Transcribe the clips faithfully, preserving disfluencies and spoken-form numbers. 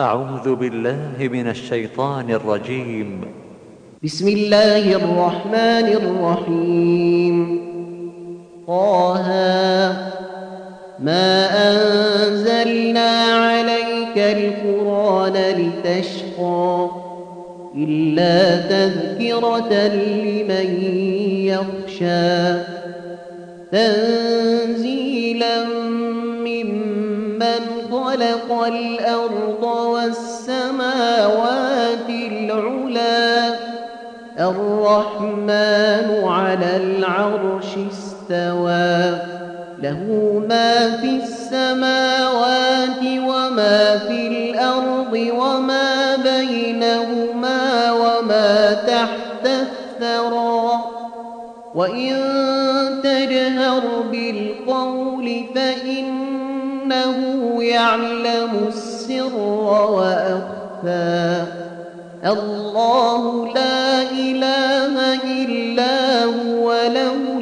أعوذ بالله من الشيطان الرجيم. بسم الله الرحمن الرحيم. طه ما أنزلنا عليك القرآن لتشقى إلا تذكرة لمن يخشى تنزيلا ممن خلق الأرض والسماوات العلى الرحمن على العرش استوى له ما في السماوات وما في الأرض وما بينهما وما تحت الثرى وإن تجهر بالقول فإنه يعلم السر وأخفى الله لا إله إلا هو له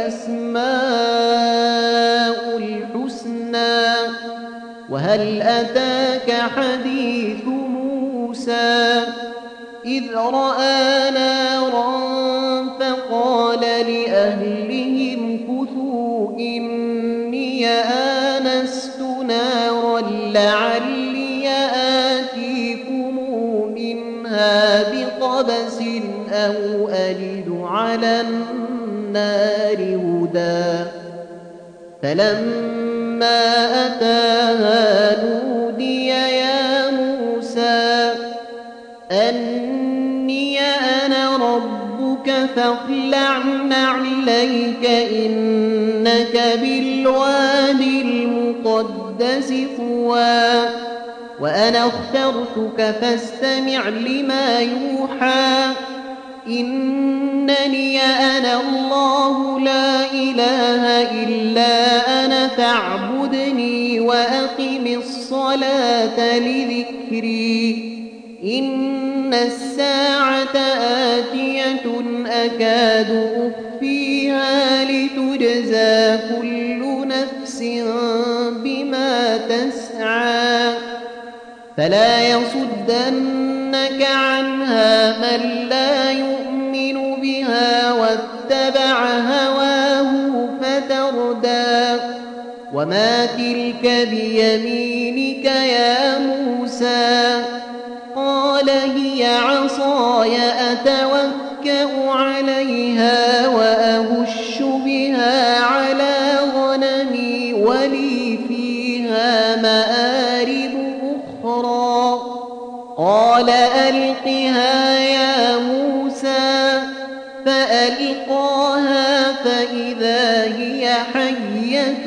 الأسماء الحسنى وهل أتاك حديث موسى إذ رأى نارا فقال لأهلهم كثوا إني آنست نارا لعلي آتيكم منها بقبس أو أجد على النار هدى فلما أتاها نودي يا موسى أني أنا ربك فاخلع نعليك إنك بالوادي المقدس طوى وأنا اخترتك فاستمع لما يوحى إنني أنا الله لا إله إلا أنا فاعبدني وأقم الصلاة لذكري إن الساعة آتية أكاد أخفيها لتجزى كل نفس بما تسعى فلا يصدنك عنها من لا يؤمن بها واتبع هواه فتردى وما تلك بيمينك يا موسى قال هي عصاي أتوكأ عليها وأهش بها على غنمي ولي فيها مآرب أخرى قال ألقها يا موسى فألقاها فإذا هي حية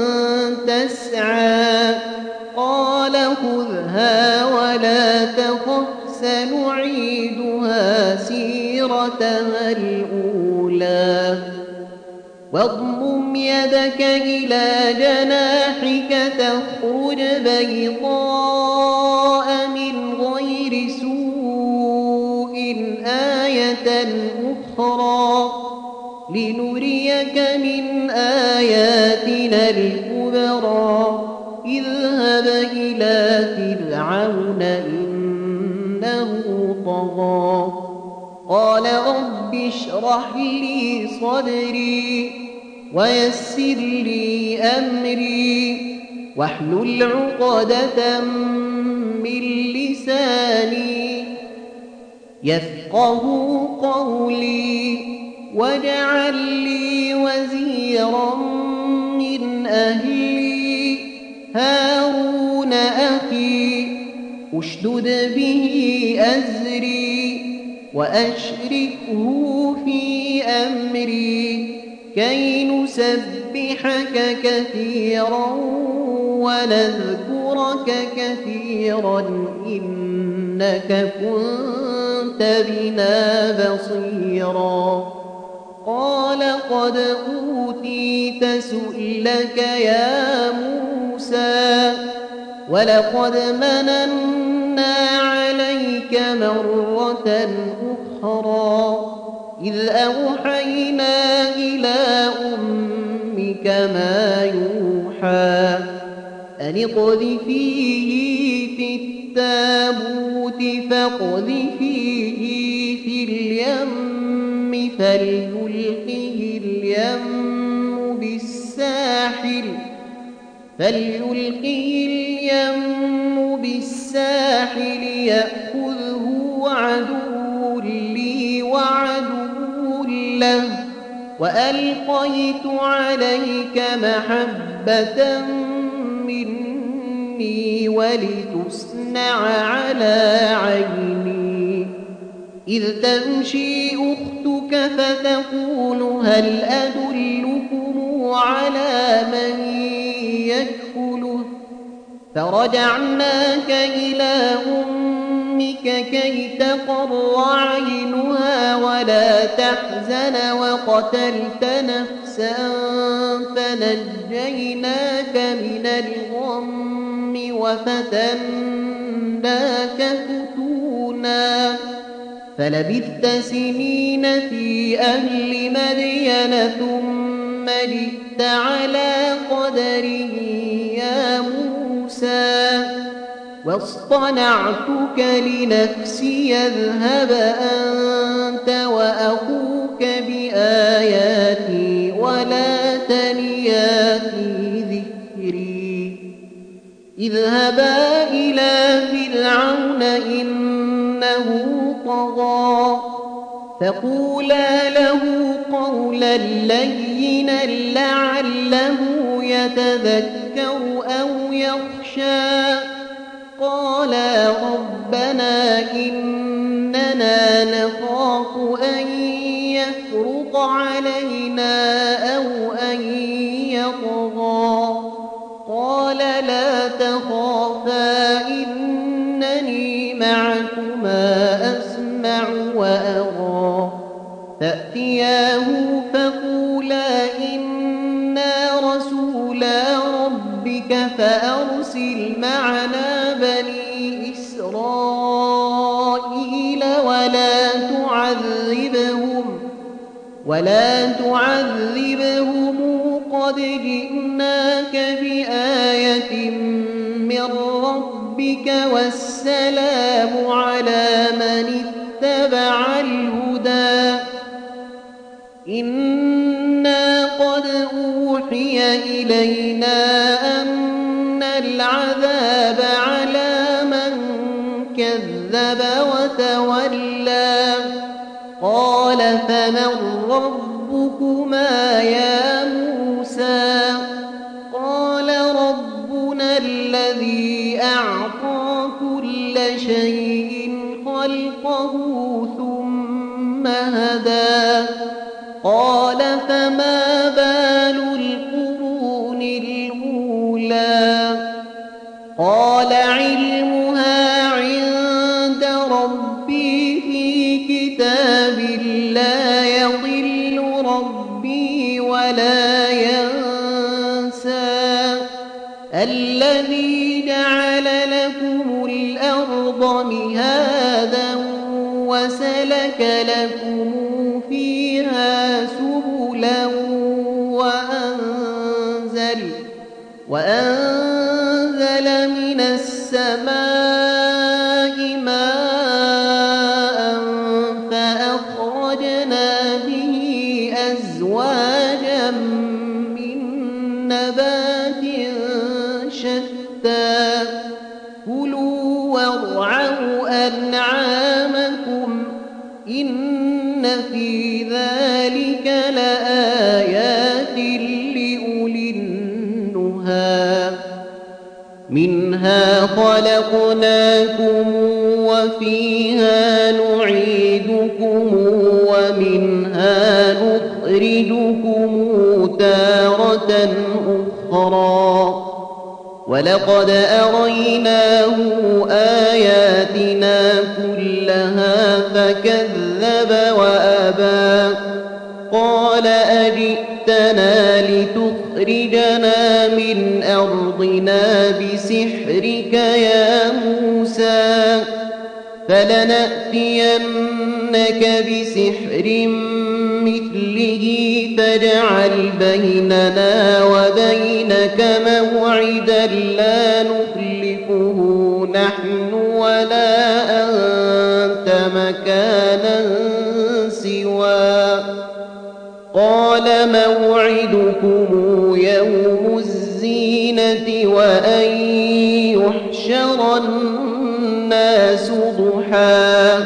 تسعى قال خذها ولا تخف سنعيدها سيرتها الأولى واضمم يدك إلى جناحك تخرج بيضاء من غير سوء آية أخرى لنريك من آياتنا الكبرى اذهب إلى فرعون إنه طغى قال رب اشرح لي صدري ويسر لي أمري واحلل عقدة من لساني يفقه قولي واجعل لي وزيرا من أهلي هارون أخي اشدد به أزري وأشركه في أمري كي نسبحك كثيرا ونذكرك كثيرا إنك كنت بنا بصيرا قال قد أوتيت سؤلك يا موسى ولقد مننا عليك مرة أخرى إذ أوحينا إلى أمك ما يوحى أن اقذفيه في التابوت فاقذفيه في اليم فليلقه اليم بالساحل فليلقه اليم بالساحل يأخذه عدو لي وعدو له وألقيت عليك محبة مني ولتصنع على عيني إذ تمشي أختك فتقول هل أدلكم على من يكفله فرجعناك إلى أمك كي تقر عينها ولا تحزن وقتلت نفسا فنجيناك من الغم وفتناك فتونا فلبثت سنين في أهل مدين ثم جئت على قدره يا موسى واصطنعتك لنفسي اذهب أنت وأخوك بآياتي ولا تنيا في ذكري اذهبا إلى فرعون إنه طغى فقولا له قولا لينا لعله يتذكر أو يخشى قالا ربنا إننا نخاف أن يفرط علينا أو أن يطغى قال لا تخافا إنني معكما أسمع وأرى فأتياه فقولا إنا رسولا ربك فأرسل معنا بني إسرائيل ولا تعذبهم ولا تعذبهم قد جئناك بآية من ربك والسلام على من اتبع الهدى إنا قد أوحي إلينا أن العذاب على من كذب وتولى قال فمن ربكما يا موسى قال ربنا الذي أعطى كل شيء خلقه ثم هدى قال فما بال القرون الأولى قال علمها عند ربي في كتاب لا يضل ربي ولا ينسى الذي جعل لكم الأرض مهادا وسلك لكم فيها سبلا وأنزل وأنزل من السماء ماء فأخرجنا به أزواجا من نبات شتى كلوا وارعوا أنعامكم إن في ذلك لآيات لأولي النهى منها خلقناكم وفيها نعيدكم ومنها نخرجكم تارة أخرى ولقد أريناه آياتنا كلها فكذب وأبى قال أجئتنا لتخرجنا من أرضنا بسحرك يا موسى فلنأتينك بسحر مثله فاجعل بيننا وبينك موعدا لا نخلفه نحن ولا أنت مكانا سوى قال موعدكم يوم الزينة وأن يحشر الناس ضحى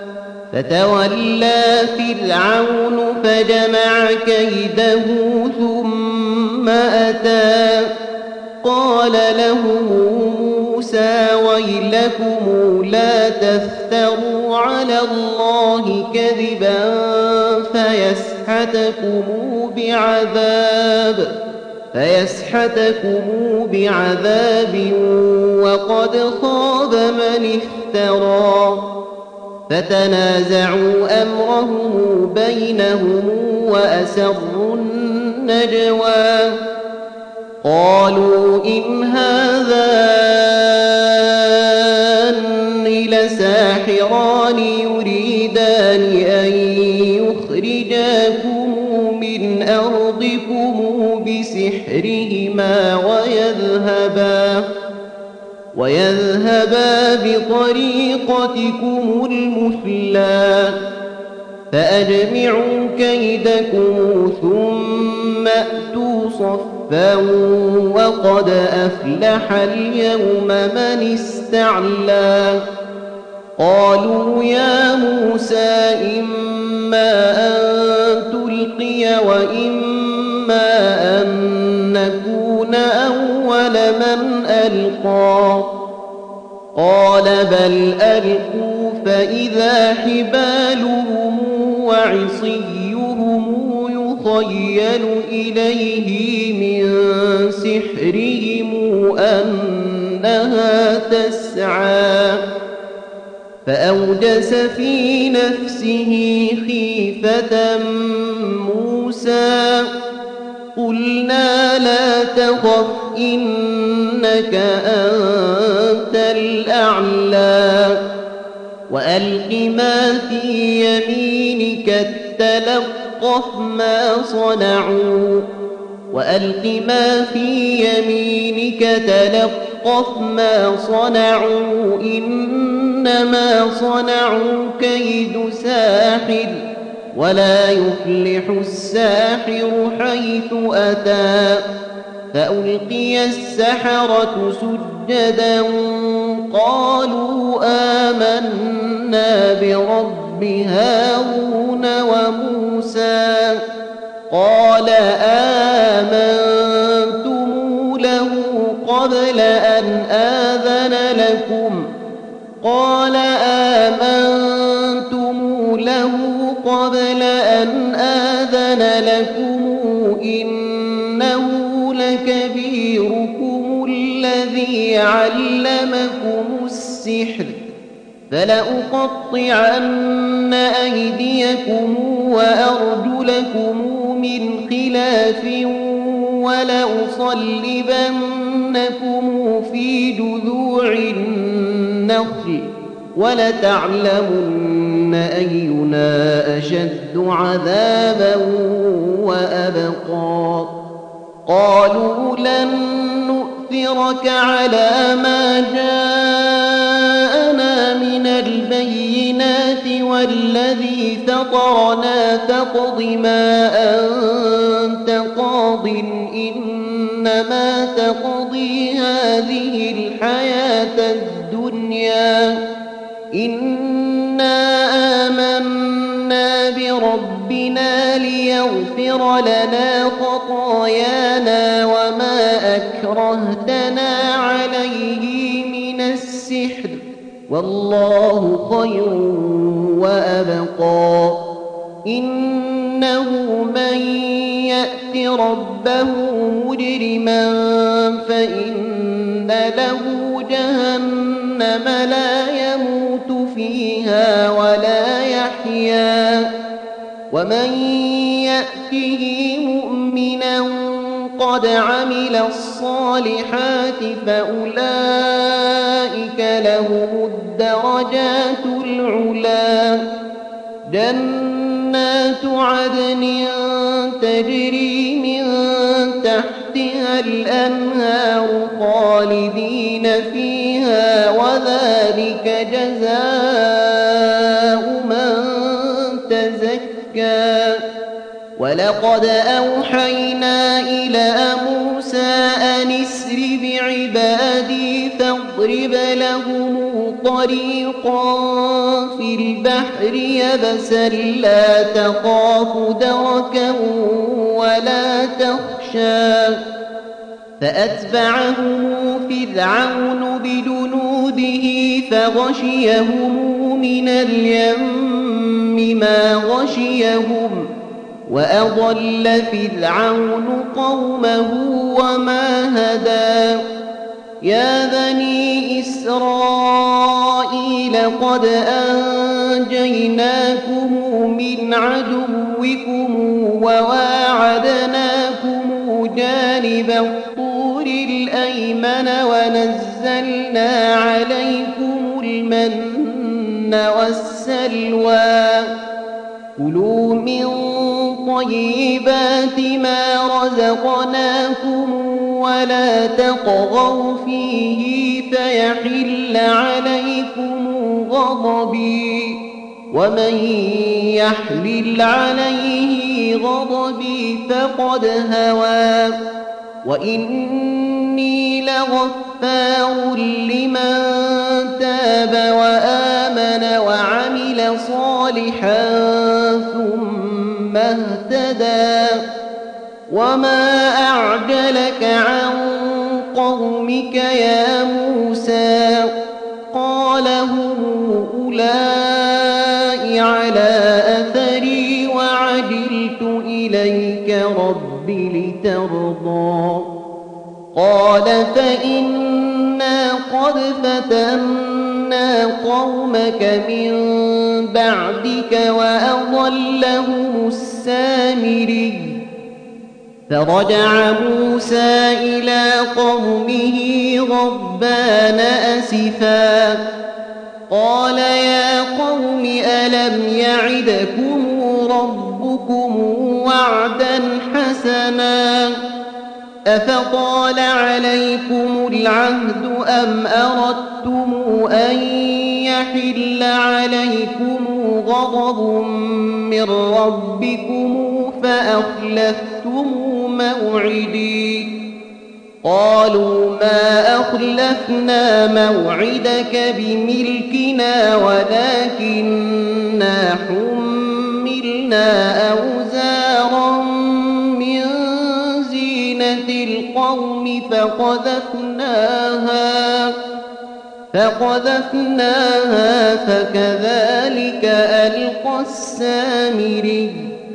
فتولى فرعون فجمع كيده ثم أتى قال لهم موسى ويلكم لا تفتروا على الله كذبا فيسحتكم بعذاب فيسحتكم بعذاب وقد خاب من افترى فتنازعوا أمرهم بينهم وأسروا النجوى قالوا إن هذان لساحران يريدان أن يخرجاكم من أرضكم بسحرهما ويذهبا ويذهبا بطريقتكم المثلى فأجمعوا كيدكم ثم أتوا صفا وقد أفلح اليوم من استعلى قالوا يا موسى إما أن تلقي وإما أن نكون أول من ألقى قال بل ألقوا فإذا حبالهم وعصيهم يخيل إليه من سحرهم أنها تسعى فأوجس في نفسه خيفة موسى قلنا لا تخف إنك أنت الأعلى وألق ما في يمينك تلقف ما صنعوا وألق ما في يمينك تلقف ما صنعوا إنما صنعوا كيد ساحر ولا يفلح الساحر حيث أتى فألقي السحرة سجدا قالوا آمنا برب هارون وموسى قال آمنتم له قبل أن آذن لكم قال آمنتم له قبل أن آذن لكم إنه لكبيركم الذي علمكم السحر فلأقطعن أيديكم وأرجلكم من خلاف ولأصلبنكم في جذوع النخل ولتعلمن أينا أشد عذابا وأبقى قالوا لن نؤثرك على ما جاءنا من البينات والذي فطرنا فاقض ما أنت قاض إنما تقضي هذه الحياة الدنيا إنا آمنا بربنا ليغفر لنا خطايانا وما أكرهتنا عليه من السحر والله خير وأبقى إنه من يأت ربه مجرما فإن له جهنم لا يموت فيها ولا يحيا ومن يأته مؤمنا قد عمل الصالحات فأولئك لهم الدرجات العلا جنات عدن تجري من تحتها الأنهار خالدين فيها بها وذلك جزاء من تزكى ولقد أوحينا إلى موسى أن اسر بعبادي فاضرب لهم طريقا في البحر يبسا لا تخاف دركا ولا تخشى فأتبعهم فرعون بجنوده فغشيهم من اليم ما غشيهم وأضل فرعون قومه وما هدى يا بني إسرائيل قد أنجيناكم من عدوكم وواعدناكم جانب الطور الأيمن ونزلنا عليكم المن والسلوى كلوا من طيبات ما رزقناكم ولا تطغوا فيه فيحل عليكم غضبي ومن يحلل عليه غضبي فقد هوى وإني لغفار لمن تاب وآمن وعمل صالحا ثم اهتدى وما أعجلك عن قومك يا موسى قال هم أولئك على أثري وعجلت إليك رب لترضى قال فإنا قد فتنا قومك من بعدك وأضلهم السامري فرجع موسى إلى قومه غضبان أسفا قال يا قوم ألم يعدكم ربكم وعدا حسنا أفطال عليكم العهد أم أردتم أن يحل عليكم غضب من ربكم فأخلفتم موعدي قالوا ما أخلفنا موعدك بملكنا ولكننا حملنا أوزارا من زينة القوم فقذفناها فقذفناها فكذلك ألقى السامري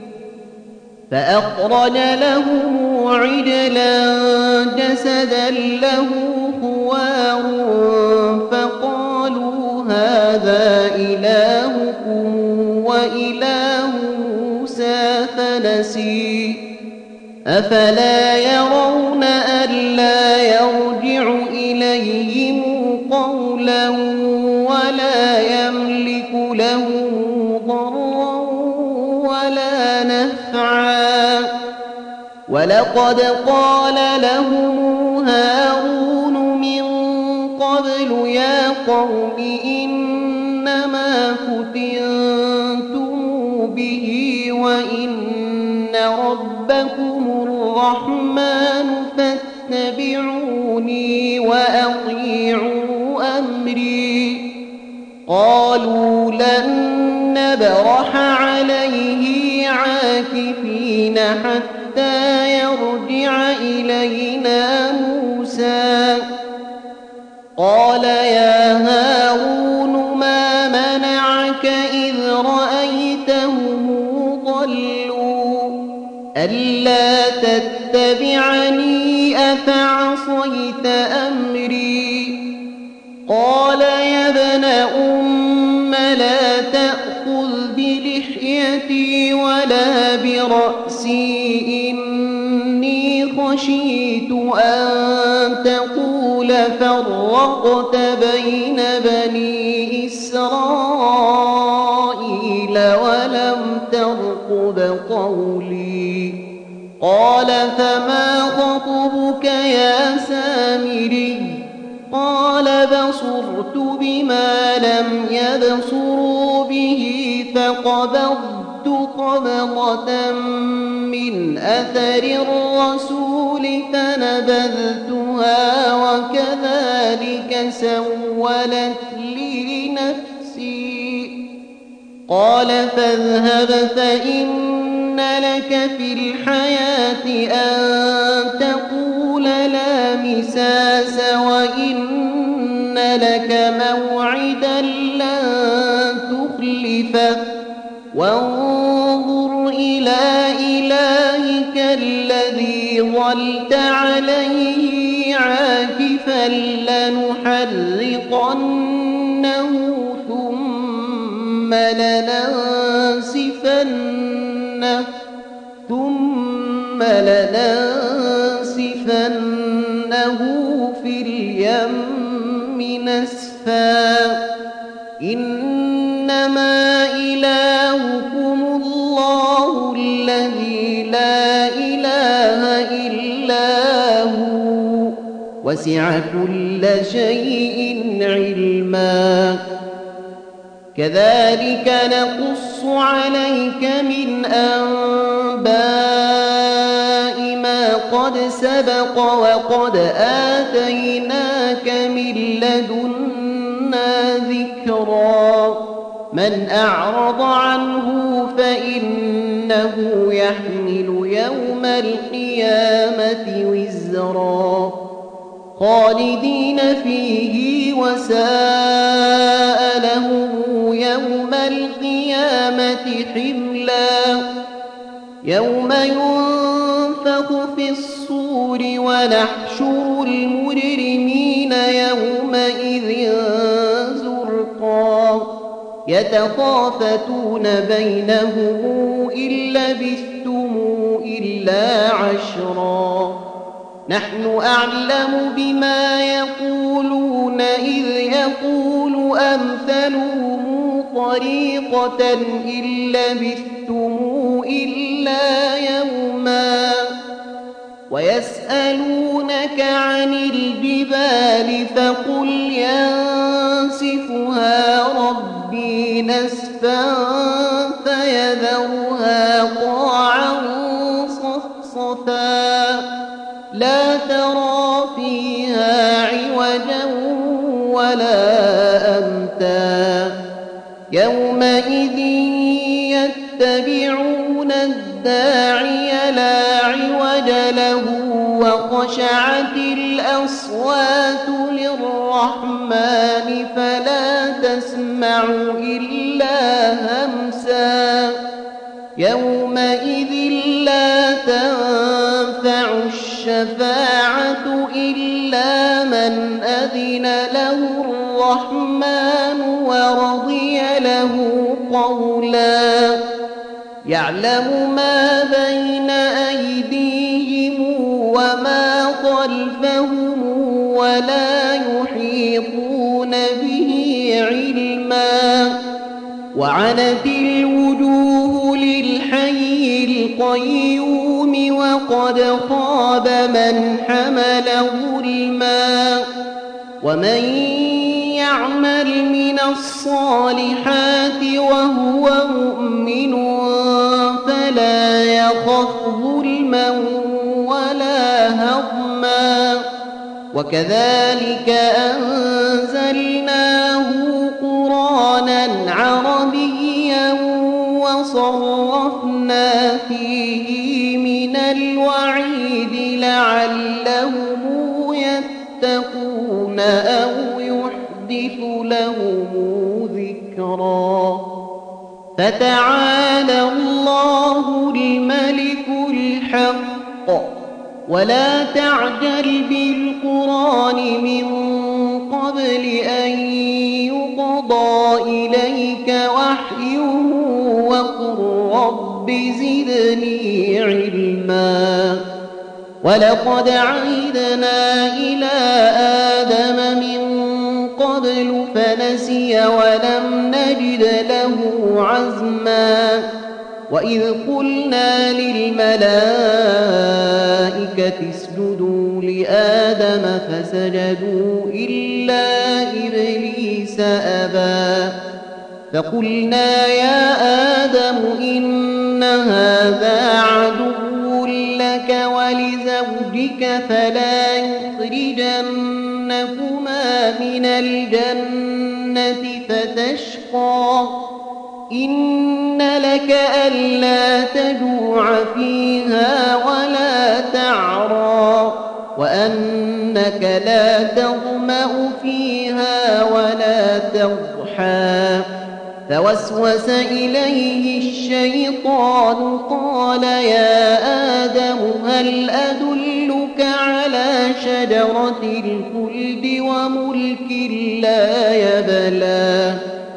فأخرج لهم عجلا جسدا له خوار فقالوا هذا إلهكم وإله موسى فنسي أفلا يرون ألا يرجع إليهم قولا ولا يملك لهم ضرا ولا نفعا ولقد قال لهم هارون من قبل يا قوم إنما فتنتم به وإن ربكم الرحمن فاتبعوني وأطيعوا أمري قالوا لن نبرح عليه عاكفين حتى يرجع إلينا موسى قال يا هارون ما منعك إذ رأيتهم ضلوا ألا تتبعني أفعصيت أمري قال يا ابن أم لا تأخذ بلحيتي ولا برأسي إني خشيت أن تقول فرقت بين بني إسرائيل ولم ترقب قولي قال فما خطبك يا سامري قال فبصرت بما لم يبصروا به فقبضت قبضة من أثر الرسول فنبذتها وكذلك سولت لي نفسي. قال فاذهب فإن لك في الحياة أن تقول لا مساس وإن لك موعدا لن تخلفه وانظر إلى إلهك الذي ظلت عليه عاكفا لنحرقنه ثم لننسفنه ثم لننسفنه في اليم نسفا. إنما إلهكم الله الذي لا إله إلا هو وسع كل شيء علما. كذلك نقص عليك من أنباء ما قد سبق وقد آتيناك من لدنا ذكرا. من أعرض عنه فإنه يحمل يوم القيامة وزرا خالدين فيه وساء لهم يوم القيامة حملا. يوم ينفخ في الصور ونحشر المجرمين يومئذ زرقا يتخافتون بينهم إن لبثتم إلا عشرا. نحن أعلم بما يقولون إذ يقول أمثلهم طريقة إن لبثتم إلا يوما. ويسألونك عن الجبال فقل ينسفها ربي نسفا فيذرها قاعا صفصفا لا ترى فيها عوجا ولا أمتا. يومئذ يتبعون الداعي لا عوج له وخشعت الأصوات للرحمن فلا تسمع إلا همسا. يومئذ لا تنفع الشفاعة إلا من أذن له الرحمن ورضي له قولا. يعلم ما بين أيديهم وما خلفهم ولا يحيطون به علما. وعنت الوجوه للحي القيوم وقد خاب من حمل ظلما. ومن يعمل من الصالحات وهو مؤمن فلا يخف ظلما ولا هضما. وكذلك أنزلناه قرآنا عربيا وصرفنا فيه من الوعيد لعلهم يتقون أو يحدث لهم ذكرا. فتعالى الله الملك الحق ولا تعجل بالقرآن من قبل أن يقضى إليك وحيه وقل رب زدني علما. ولقد عهدنا إلى آدم من قبل فنسي ولم نجد له عزما. وإذ قلنا للملائكة اسجدوا لآدم فسجدوا إلا إبليس أبى فقلنا يا آدم إن هذا عدو لك ولزوجك فلا يخرجنكما من الجنة فتشقى إن لك ألا تجوع فيها ولا تعرى وأنك لا تظمأ فيها ولا تضحى فوسوس إليه الشيطان قال يا آدم هل أدلك على شجرة الخلد وملك لا يبلى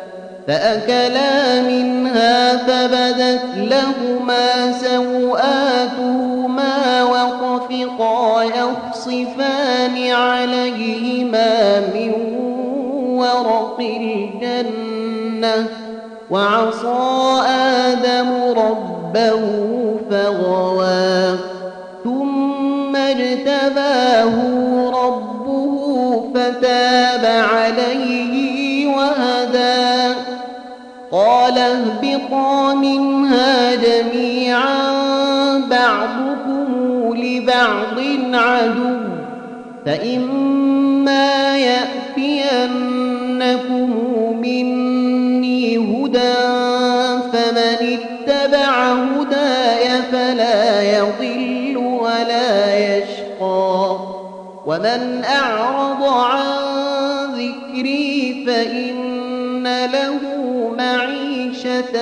فأكلا منها فبدت لهما سوآتهما وطفقا يخصفان عليهما من ورق الجنة وعصى آدم ربه فغوى ثم اجتباه ربه فتاب عليه وهدى قال اهبطا منها جميعا بعضكم لبعض عدو فإما يأتينكم مني هدى فمن اتبع هداي فلا يضل ولا يشقى ومن أعرض عن ذكري فإن له معيشة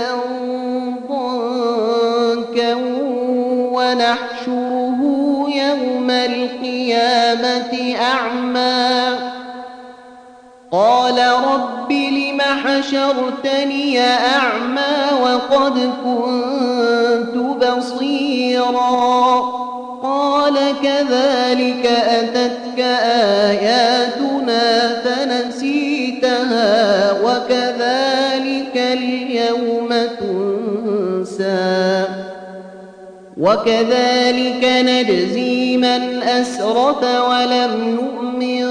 ضنكا ونحشره يوم القيامة أعمى قال رب لم حشرتني أعمى وقد كنت بصيرا قال كذلك أتتك آياتنا فنسيتها وكذلك اليوم تنسى وكذلك نجزي من أسرف ولم يؤمن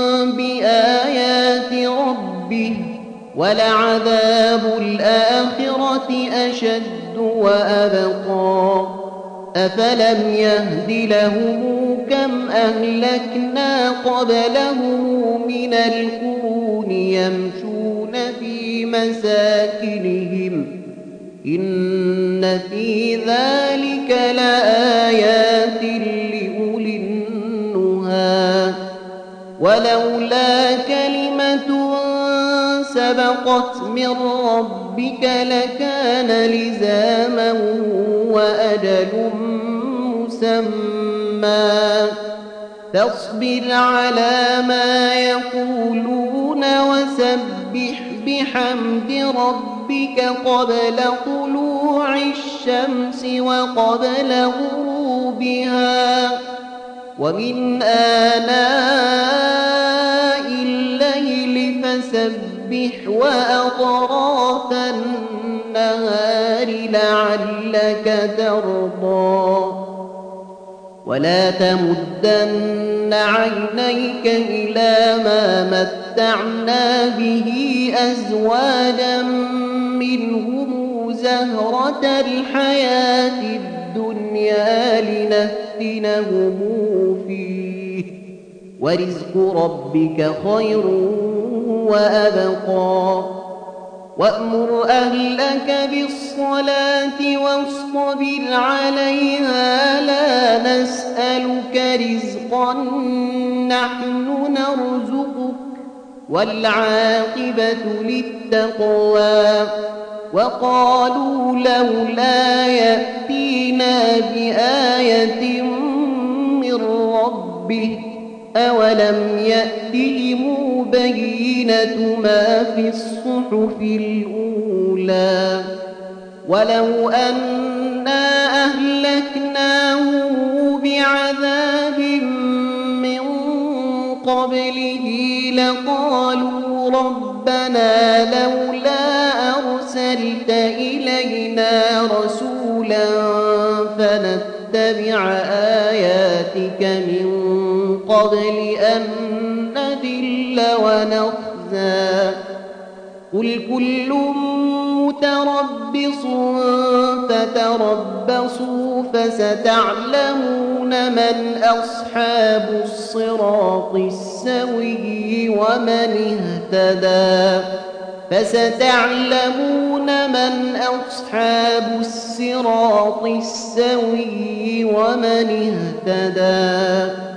بآيات ربه ولعذاب الآخرة أشد وأبقى أفلم يهد لهم كم أهلكنا قبلهم من القرون يمشون في مساكنهم إن في ذلك لآيات لأولي النهى ولولا كلمة سبقت من ربك لكان لزاما وأجل مسمى فاصبر على ما يقولون وسبح بحمد ربك قبل طلوع الشمس وقبل غروبها ومن آناء الليل فسبح وأطراف النهار لعلك ترضى ولا تمدن عينيك إلى ما متعنا به أزواجا منهم زهرة الحياة الدنيا لنفتنهم فيه ورزق ربك خير وأبقى وأمر أهلك بالصلاة واصطبر عليها لا نسألك رزقا نحن نرزقك والعاقبة للتقوى وقالوا لولا يأتينا بآية من ربه أولم يأتهم بينة ما في الصحف الأولى ولو أنا أهلكناه بعذاب من قبله لقالوا ربنا لولا أرسلت أرسلت إلينا رسولا فنتبع آياتك من قبل أن نذل ونخزى قل كل متربص فتربصوا فستعلمون من أصحاب الصراط السوي ومن اهتدى فستعلمون من أصحاب الصراط السوي ومن اهتدى